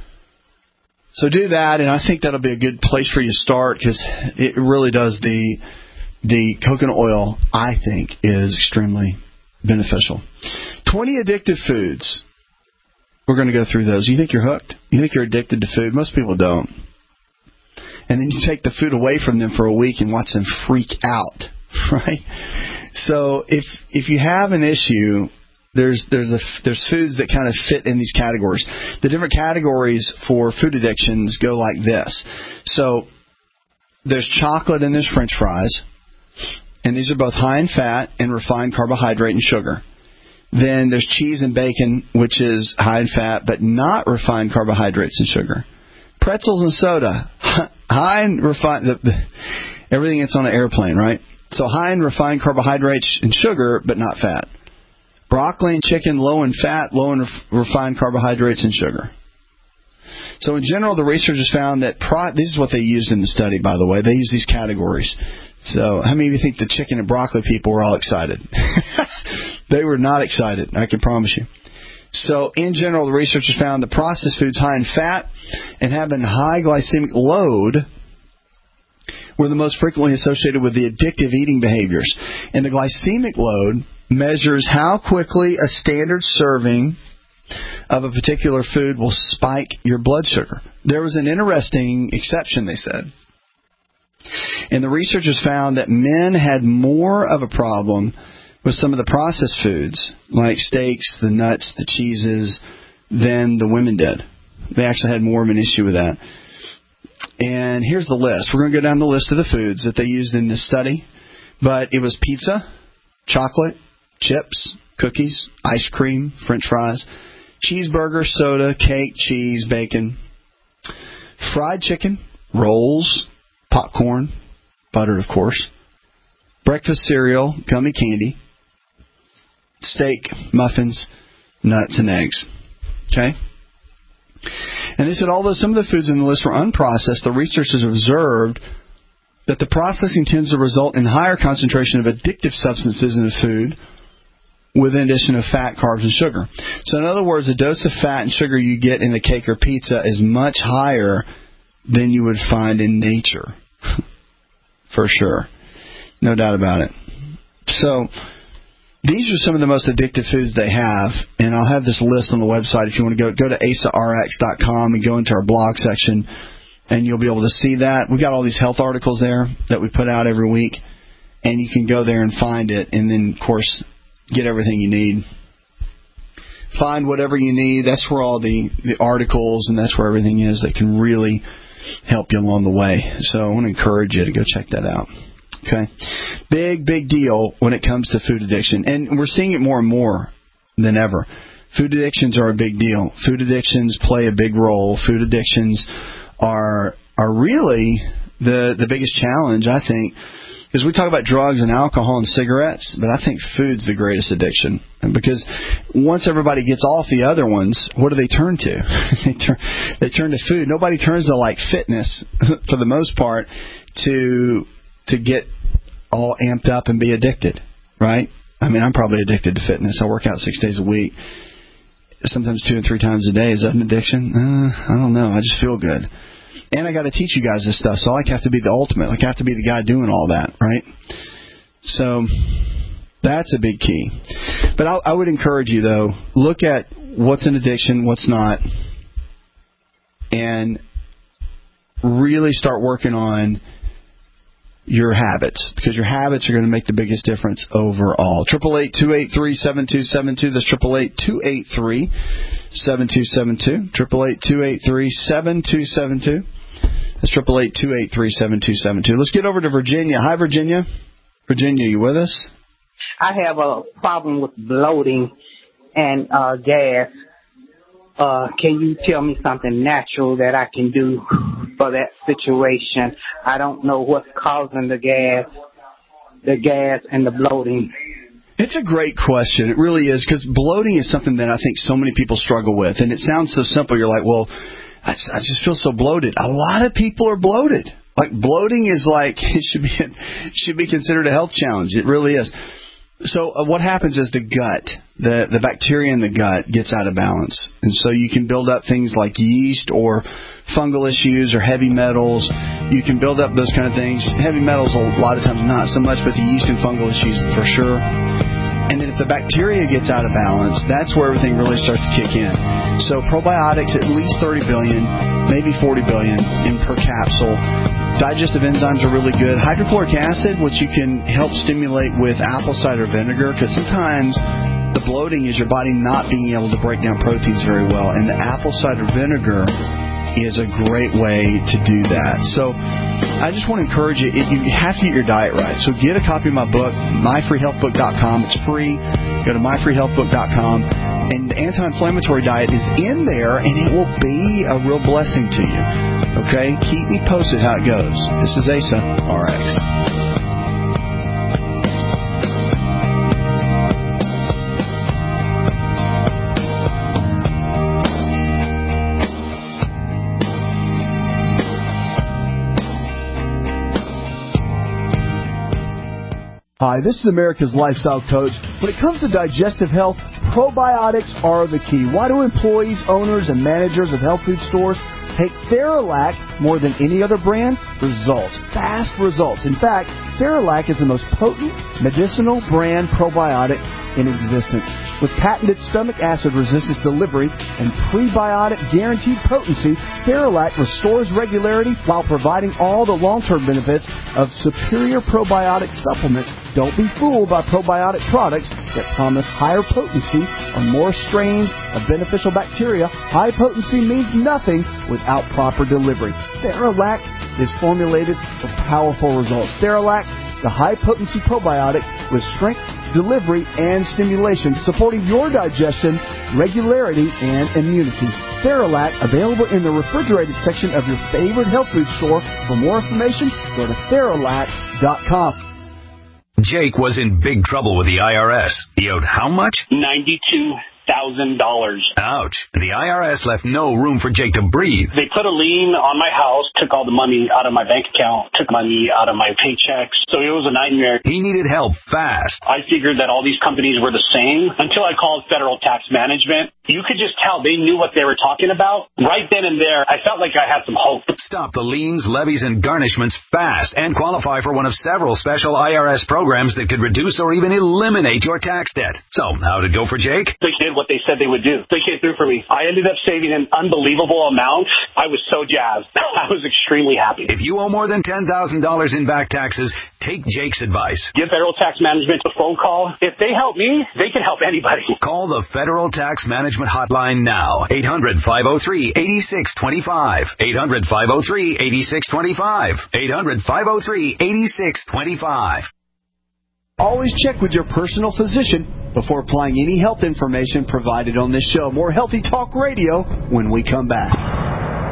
So do that, and I think that'll be a good place for you to start because it really does the. The coconut oil, I think, is extremely beneficial. twenty addictive foods. We're going to go through those. You think you're hooked? You think you're addicted to food? Most people don't. And then you take the food away from them for a week and watch them freak out, right? So if if you have an issue, there's there's a there's foods that kind of fit in these categories. The different categories for food addictions go like this. So there's chocolate and there's French fries. And these are both high in fat and refined carbohydrate and sugar. Then there's cheese and bacon, which is high in fat but not refined carbohydrates and sugar. Pretzels and soda, high in refined, the, the, everything that's on an airplane, right? So high in refined carbohydrates and sugar but not fat. Broccoli and chicken, low in fat, low in ref, refined carbohydrates and sugar. So in general, the researchers found that, pro- this is what they used in the study, by the way. They used these categories. So how many of you think the chicken and broccoli people were all excited? They were not excited, I can promise you. So in general, the researchers found the processed foods high in fat and having high glycemic load were the most frequently associated with the addictive eating behaviors. And the glycemic load measures how quickly a standard serving of a particular food will spike your blood sugar. There was an interesting exception, they said. And the researchers found that men had more of a problem with some of the processed foods, like steaks, the nuts, the cheeses, than the women did. They actually had more of an issue with that. And here's the list. We're going to go down the list of the foods that they used in this study. But it was pizza, chocolate, chips, cookies, ice cream, French fries, cheeseburger, soda, cake, cheese, bacon, fried chicken, rolls, popcorn, butter, of course, breakfast cereal, gummy candy, steak, muffins, nuts, and eggs. Okay? And they said although some of the foods in the list were unprocessed, the researchers observed that the processing tends to result in higher concentration of addictive substances in the food with an addition of fat, carbs, and sugar. So in other words, the dose of fat and sugar you get in a cake or pizza is much higher than you would find in nature. For sure. No doubt about it. So these are some of the most addictive foods they have, and I'll have this list on the website. If you want to go, go to asa r x dot com and go into our blog section, and you'll be able to see that. We've got all these health articles there that we put out every week, and you can go there and find it, and then, of course, get everything you need. Find whatever you need. That's where all the, the articles and that's where everything is that can really help you along the way. So I want to encourage you to go check that out. Okay? Big, big deal when it comes to food addiction. And we're seeing it more and more than ever. Food addictions are a big deal. Food addictions play a big role. Food addictions are are really the, the biggest challenge, I think. Because we talk about drugs and alcohol and cigarettes, but I think food's the greatest addiction. Because once everybody gets off the other ones, what do they turn to? they turn they turn to food. Nobody turns to like fitness for the most part to to get all amped up and be addicted, right? I mean, I'm probably addicted to fitness. I work out six days a week, sometimes two and three times a day. Is that an addiction? Uh, I don't know. I just feel good. And I got to teach you guys this stuff, so I have to be the ultimate. Like I have to be the guy doing all that, right? So that's a big key. But I, I would encourage you, though, look at what's an addiction, what's not, and really start working on your habits, because your habits are going to make the biggest difference overall. Triple eight two eight three seven two seven two. That's triple eight two eight three seven two seven two. Triple eight two eight three seven two seven two. That's triple eight two eight three seven two seven two. Let's get over to Virginia. Hi, Virginia. Virginia, you with us? I have a problem with bloating and uh, gas. Uh, can you tell me something natural that I can do for that situation? I don't know what's causing the gas, the gas and the bloating. It's a great question. It really is, because bloating is something that I think so many people struggle with. And it sounds so simple. You're like, well, I just, I just feel so bloated. A lot of people are bloated. Like bloating is like, it should be, it should be considered a health challenge. It really is. So uh, what happens is the gut, the, the bacteria in the gut gets out of balance. And so you can build up things like yeast or fungal issues or heavy metals. You can build up those kind of things. Heavy metals a lot of times not so much, but the yeast and fungal issues for sure. And then if the bacteria gets out of balance, that's where everything really starts to kick in. So probiotics, at least thirty billion, maybe forty billion in per capsule. Digestive enzymes are really good. Hydrochloric acid, which you can help stimulate with apple cider vinegar, because sometimes the bloating is your body not being able to break down proteins very well. And the apple cider vinegar is a great way to do that. So I just want to encourage you, you have to get your diet right. So get a copy of my book, my free health book dot com. It's free. Go to my free health book dot com. And the anti-inflammatory diet is in there, and it will be a real blessing to you. Okay? Keep me posted how it goes. This is Asa, R X. Hi, this is America's Lifestyle Coach. When it comes to digestive health, probiotics are the key. Why do employees, owners, and managers of health food stores Take Theralac more than any other brand, results, fast results. In fact, Theralac is the most potent medicinal brand probiotic in existence. With patented stomach acid resistance delivery and prebiotic guaranteed potency, Theralac restores regularity while providing all the long-term benefits of superior probiotic supplements. Don't be fooled by probiotic products that promise higher potency or more strains of beneficial bacteria. High potency means nothing without proper delivery. Theralac is formulated for powerful results. Theralac, the high-potency probiotic with strength, delivery, and stimulation, supporting your digestion, regularity, and immunity. Theralac, available in the refrigerated section of your favorite health food store. For more information, go to Theralac dot com. Jake was in big trouble with the I R S. He owed how much? ninety-two thousand dollars. Ouch. The I R S left no room for Jake to breathe. They put a lien on my house, took all the money out of my bank account, took money out of my paychecks. So it was a nightmare. He needed help fast. I figured that all these companies were the same until I called Federal Tax Management. You could just tell they knew what they were talking about. Right then and there, I felt like I had some hope. Stop the liens, levies, and garnishments fast and qualify for one of several special I R S programs that could reduce or even eliminate your tax debt. So, how did it go for Jake? They did what they said they would do. They came through for me. I ended up saving an unbelievable amount. I was so jazzed. I was extremely happy. If you owe more than ten thousand dollars in back taxes, take Jake's advice. Give Federal Tax Management a phone call. If they help me, they can help anybody. Call the Federal Tax Management Hotline now. eight hundred, five oh three, eight six two five. eight hundred, five oh three, eight six two five. eight hundred, five oh three, eight six two five. Always check with your personal physician before applying any health information provided on this show. More Healthy Talk Radio when we come back.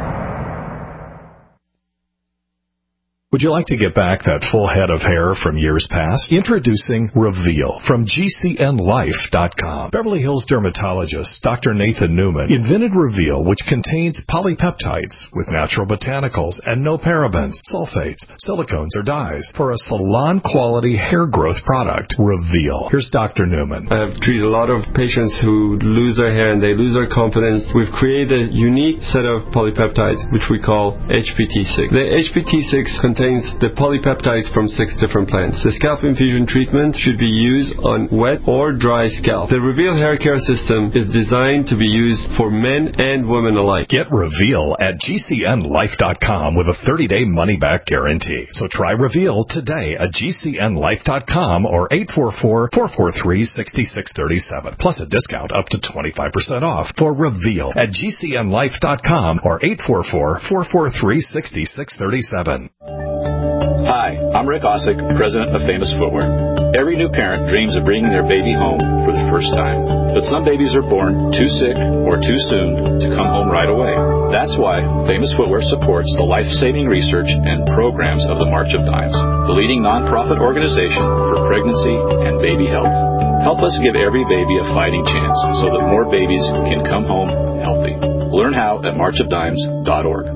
Would you like to get back that full head of hair from years past? Introducing Reveal from G C N life dot com. Beverly Hills dermatologist Doctor Nathan Newman invented Reveal, which contains polypeptides with natural botanicals and no parabens, sulfates, silicones, or dyes for a salon-quality hair growth product. Reveal. Here's Doctor Newman. I've treated a lot of patients who lose their hair and they lose their confidence. We've created a unique set of polypeptides, which we call H P T six. The H P T six contains the polypeptides from six different plants. The scalp infusion treatment should be used on wet or dry scalp. The Reveal hair care system is designed to be used for men and women alike. Get Reveal at G C N life dot com with a thirty-day money-back guarantee. So try Reveal today at G C N life dot com or eight four four, four four three, six six three seven. Plus a discount up to twenty-five percent off for Reveal at G C N life dot com or eight four four, four four three, six six three seven. Hi, I'm Rick Osick, president of Famous Footwear. Every new parent dreams of bringing their baby home for the first time. But some babies are born too sick or too soon to come home right away. That's why Famous Footwear supports the life-saving research and programs of the March of Dimes, the leading nonprofit organization for pregnancy and baby health. Help us give every baby a fighting chance so that more babies can come home healthy. Learn how at march of dimes dot org.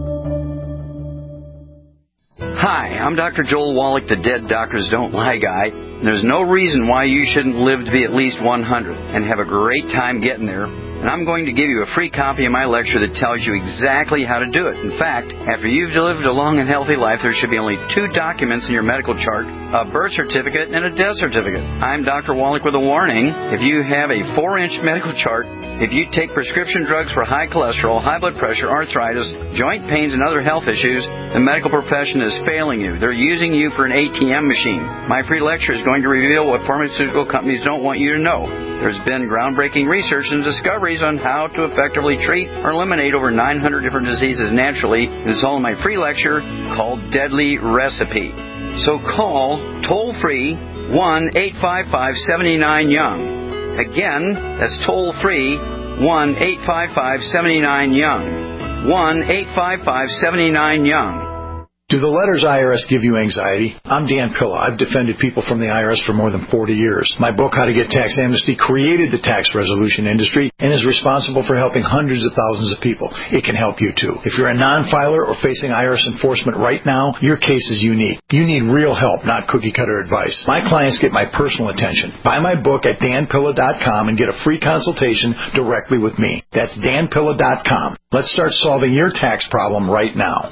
Hi, I'm Doctor Joel Wallach, the Dead Doctors Don't Lie guy. And there's no reason why you shouldn't live to be at least one hundred and have a great time getting there. And I'm going to give you a free copy of my lecture that tells you exactly how to do it. In fact, after you've lived a long and healthy life, there should be only two documents in your medical chart, a birth certificate and a death certificate. I'm Doctor Wallach with a warning. If you have a four-inch medical chart, if you take prescription drugs for high cholesterol, high blood pressure, arthritis, joint pains, and other health issues, the medical profession is failing you. They're using you for an A T M machine. My free lecture is going to reveal what pharmaceutical companies don't want you to know. There's been groundbreaking research and discoveries on how to effectively treat or eliminate over nine hundred different diseases naturally. This is all in my free lecture called Deadly Recipe. So call toll-free one eight five five, seven nine, young. Again, that's toll-free one eight five five, seven nine, young. one eight five five, seven nine, young. Do the letters I R S give you anxiety? I'm Dan Pilla. I've defended people from the I R S for more than forty years. My book, How to Get Tax Amnesty, created the tax resolution industry and is responsible for helping hundreds of thousands of people. It can help you, too. If you're a non-filer or facing I R S enforcement right now, your case is unique. You need real help, not cookie-cutter advice. My clients get my personal attention. Buy my book at dan pilla dot com and get a free consultation directly with me. That's dan pilla dot com. Let's start solving your tax problem right now.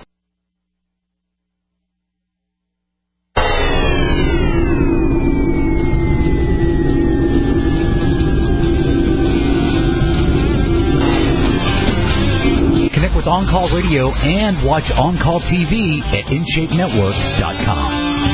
Connect with On Call Radio and watch On Call T V at in shape network dot com.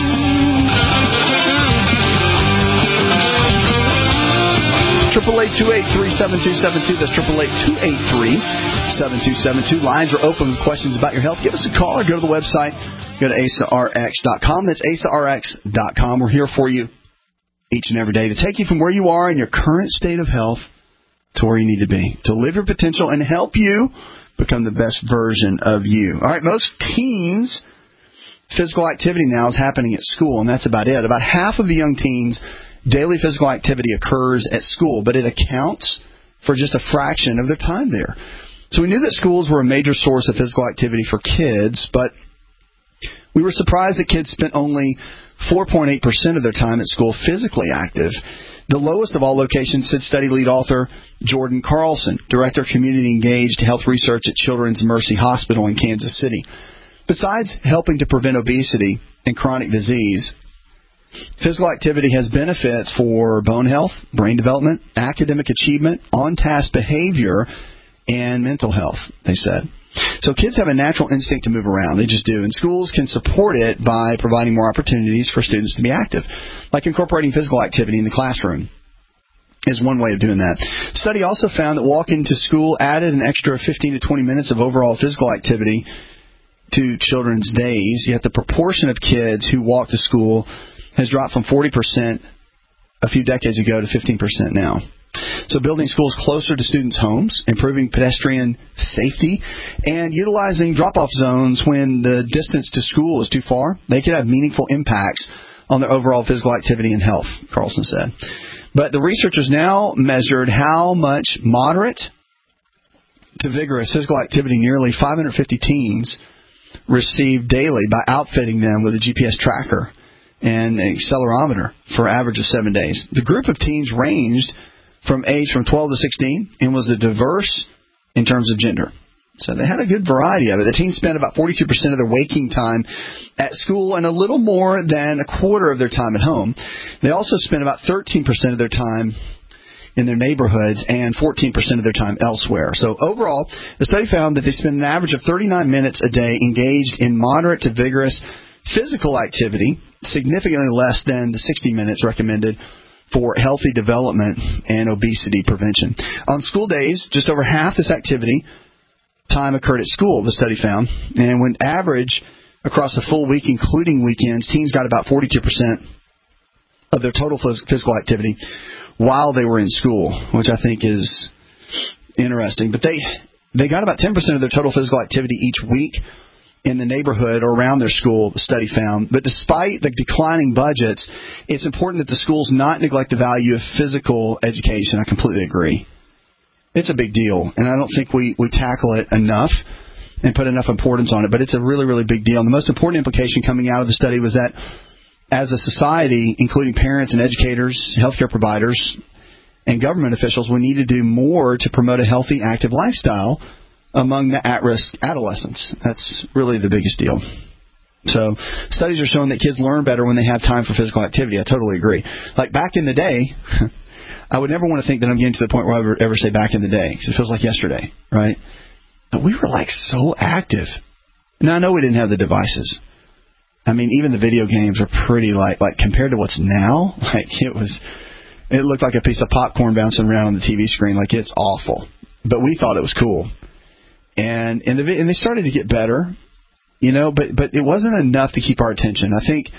Triple eight two eight three seven two seven two. That's triple eight two eight three seven two seven two. Lines are open with questions about your health. Give us a call or go to the website. Go to A S A R X dot com. That's A S A R X dot com. We're here for you each and every day to take you from where you are in your current state of health to where you need to be, to live your potential and help you become the best version of you. All right, most teens' physical activity now is happening at school, and that's about it. About half of the young teens' daily physical activity occurs at school, but it accounts for just a fraction of their time there. So we knew that schools were a major source of physical activity for kids, but we were surprised that kids spent only four point eight percent of their time at school physically active. The lowest of all locations, said study lead author Jordan Carlson, director of community engaged health research at Children's Mercy Hospital in Kansas City. Besides helping to prevent obesity and chronic disease, physical activity has benefits for bone health, brain development, academic achievement, on-task behavior, and mental health, they said. So kids have a natural instinct to move around. They just do. And schools can support it by providing more opportunities for students to be active, like incorporating physical activity in the classroom is one way of doing that. Study also found that walking to school added an extra fifteen to twenty minutes of overall physical activity to children's days, yet the proportion of kids who walk to school has dropped from forty percent a few decades ago to fifteen percent now. So building schools closer to students' homes, improving pedestrian safety, and utilizing drop-off zones when the distance to school is too far, they could have meaningful impacts on their overall physical activity and health, Carlson said. But the researchers now measured how much moderate to vigorous physical activity nearly five hundred fifty teens received daily by outfitting them with a G P S tracker and an accelerometer for an average of seven days. The group of teens ranged from age from twelve to sixteen and was a diverse in terms of gender. So they had a good variety of it. The teens spent about forty-two percent of their waking time at school and a little more than a quarter of their time at home. They also spent about thirteen percent of their time in their neighborhoods and fourteen percent of their time elsewhere. So overall, the study found that they spend an average of thirty-nine minutes a day engaged in moderate to vigorous physical activity, significantly less than the sixty minutes recommended for healthy development and obesity prevention. On school days, just over half this activity time occurred at school, the study found. And when average across the full week, including weekends, teens got about forty-two percent of their total physical activity while they were in school, which I think is interesting. But they they got about ten percent of their total physical activity each week in the neighborhood or around their school, the study found. But despite the declining budgets, it's important that the schools not neglect the value of physical education. I completely agree. It's a big deal, and I don't think we, we tackle it enough and put enough importance on it, but it's a really, really big deal. And the most important implication coming out of the study was that as a society, including parents and educators, healthcare providers, and government officials, we need to do more to promote a healthy, active lifestyle among the at-risk adolescents. That's really the biggest deal. So studies are showing that kids learn better when they have time for physical activity. I totally agree. Like back in the day, I would never want to think that I'm getting to the point where I would ever say back in the day, because it feels like yesterday, right? But we were like so active. Now I know we didn't have the devices. I mean, even the video games were pretty like, like compared to what's now, like it was, it looked like a piece of popcorn bouncing around on the T V screen. Like it's awful. But we thought it was cool. And and, the, and they started to get better, you know, but, but it wasn't enough to keep our attention. I think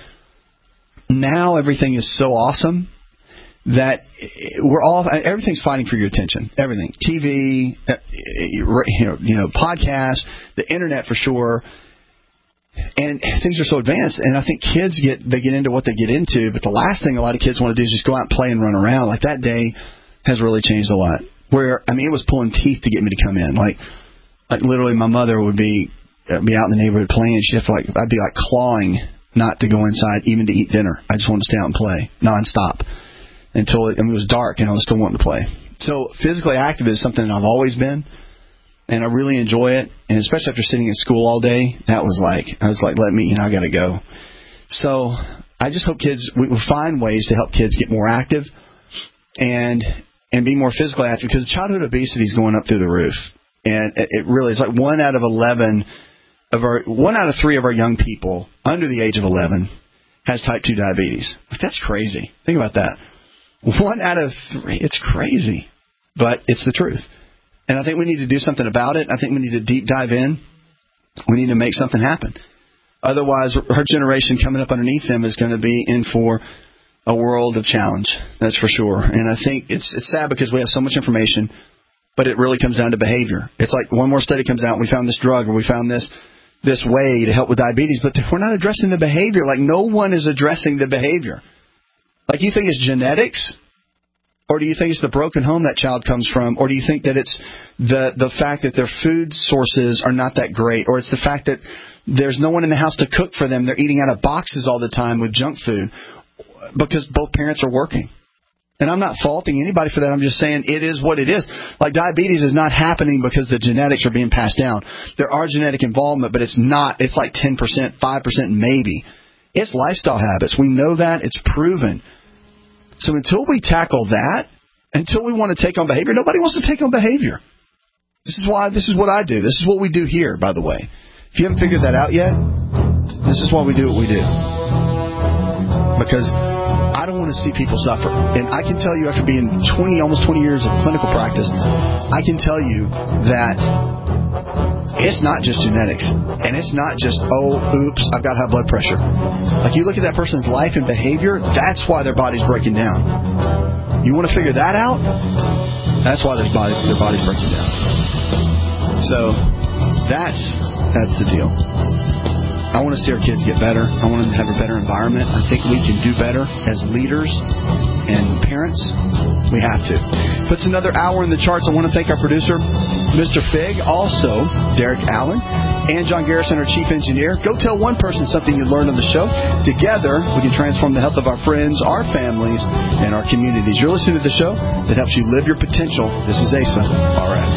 now everything is so awesome that we're all, everything's fighting for your attention. Everything. T V, you know, you know, podcasts, the internet for sure. And things are so advanced, and I think kids get they get into what they get into, but the last thing a lot of kids want to do is just go out and play and run around. Like, that day has really changed a lot. Where, I mean, it was pulling teeth to get me to come in. Like, like literally my mother would be uh, be out in the neighborhood playing, and she'd have to, like, I'd be, like, clawing not to go inside, even to eat dinner. I just wanted to stay out and play nonstop until it, I mean, it was dark, and I was still wanting to play. So physically active is something I've always been. And I really enjoy it, and especially after sitting in school all day, that was like, I was like, let me, you know, I got to go. So I just hope kids, we will find ways to help kids get more active and and be more physically active, because childhood obesity is going up through the roof. And it, it really is like one out of eleven of our, one out of three of our young people under the age of eleven has type two diabetes. That's crazy. Think about that. One out of three. It's crazy, but it's the truth. And I think we need to do something about it. I think we need to deep dive in. We need to make something happen. Otherwise, her generation coming up underneath them is going to be in for a world of challenge. That's for sure. And I think it's it's sad because we have so much information, but it really comes down to behavior. It's like one more study comes out, and we found this drug, or we found this this way to help with diabetes, but we're not addressing the behavior. Like, no one is addressing the behavior. Like, you think it's genetics? Or do you think it's the broken home that child comes from? Or do you think that it's the the fact that their food sources are not that great? Or it's the fact that there's no one in the house to cook for them. They're eating out of boxes all the time with junk food because both parents are working. And I'm not faulting anybody for that. I'm just saying it is what it is. Like, diabetes is not happening because the genetics are being passed down. There are genetic involvement, but it's not. It's like ten percent, five percent maybe. It's lifestyle habits. We know that. It's proven. So until we tackle that, until we want to take on behavior, nobody wants to take on behavior. This is why, this is what I do. This is what we do here, by the way. If you haven't figured that out yet, this is why we do what we do. Because I don't want to see people suffer. And I can tell you, after being twenty, almost twenty years of clinical practice, I can tell you that it's not just genetics. And it's not just, oh, oops, I've got high blood pressure. Like, you look at that person's life and behavior, that's why their body's breaking down. You want to figure that out? That's why their, body, their body's breaking down. So that's that's the deal. I want to see our kids get better. I want them to have a better environment. I think we can do better as leaders and parents. We have to. Puts another hour in the charts. I want to thank our producer, Mister Fig, also Derek Allen, and John Garrison, our chief engineer. Go tell one person something you learned on the show. Together, we can transform the health of our friends, our families, and our communities. You're listening to the show that helps you live your potential. This is A S A R X.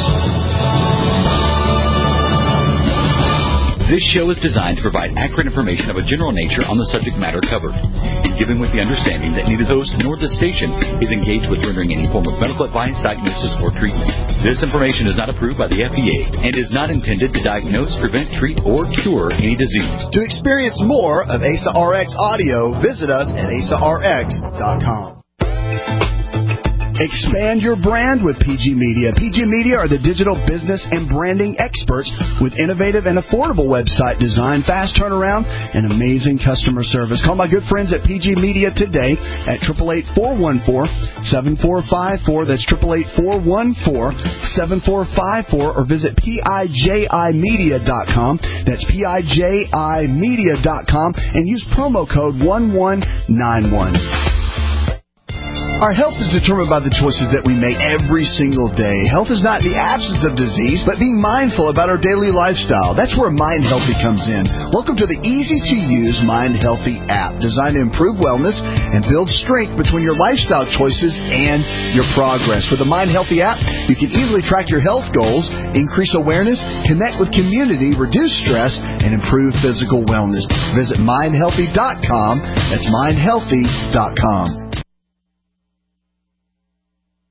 This show is designed to provide accurate information of a general nature on the subject matter covered, and given with the understanding that neither the host nor the station is engaged with rendering any form of medical advice, diagnosis, or treatment. This information is not approved by the F D A and is not intended to diagnose, prevent, treat, or cure any disease. To experience more of A S A R X audio, visit us at A S A R X dot com. Expand your brand with P G Media. P G Media are the digital business and branding experts with innovative and affordable website design, fast turnaround, and amazing customer service. Call my good friends at P G Media today at eight eight eight, four one four, seven four five four. That's eight eight eight, four one four, seven four five four. Or visit P I J I media dot com. That's P I J I media dot com. And use promo code one one nine one. Our health is determined by the choices that we make every single day. Health is not the absence of disease, but being mindful about our daily lifestyle. That's where Mind Healthy comes in. Welcome to the easy-to-use Mind Healthy app, designed to improve wellness and build strength between your lifestyle choices and your progress. With the Mind Healthy app, you can easily track your health goals, increase awareness, connect with community, reduce stress, and improve physical wellness. Visit mind healthy dot com. That's mind healthy dot com.